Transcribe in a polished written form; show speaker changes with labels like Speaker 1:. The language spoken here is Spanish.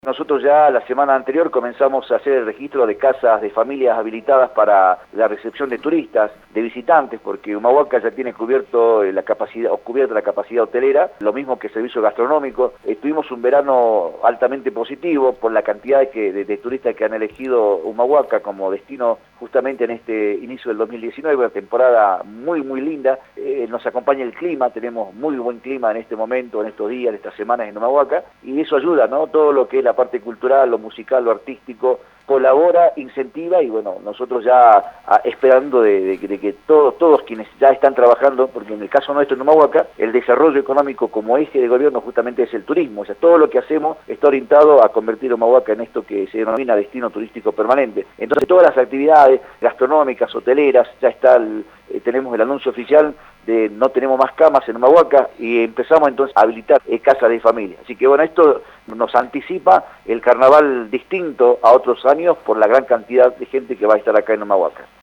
Speaker 1: Nosotros ya la semana anterior comenzamos a hacer el registro de casas de familias habilitadas para la recepción de turistas, de visitantes, porque Humahuaca ya tiene cubierta la capacidad hotelera, lo mismo que servicio gastronómico. Tuvimos un verano altamente positivo por la cantidad de turistas que han elegido Humahuaca como destino justamente en este inicio del 2019, una temporada muy linda. Nos acompaña el clima, tenemos muy buen clima en este momento, en estos días, en estas semanas en Humahuaca, y eso ayuda, ¿no? Todo lo que es la parte cultural, lo musical, lo artístico, colabora, incentiva, y bueno, nosotros ya esperando de que todos quienes ya están trabajando, porque en el caso nuestro en Humahuaca, el desarrollo económico como eje de gobierno justamente es el turismo, o sea, todo lo que hacemos está orientado a convertir Humahuaca en esto que se denomina destino turístico permanente. Entonces todas las actividades gastronómicas, hoteleras, ya está tenemos el anuncio oficial de no tenemos más camas en Humahuaca y empezamos entonces a habilitar casas de familia. Así que bueno, esto nos anticipa el carnaval distinto a otros años por la gran cantidad de gente que va a estar acá en Humahuaca.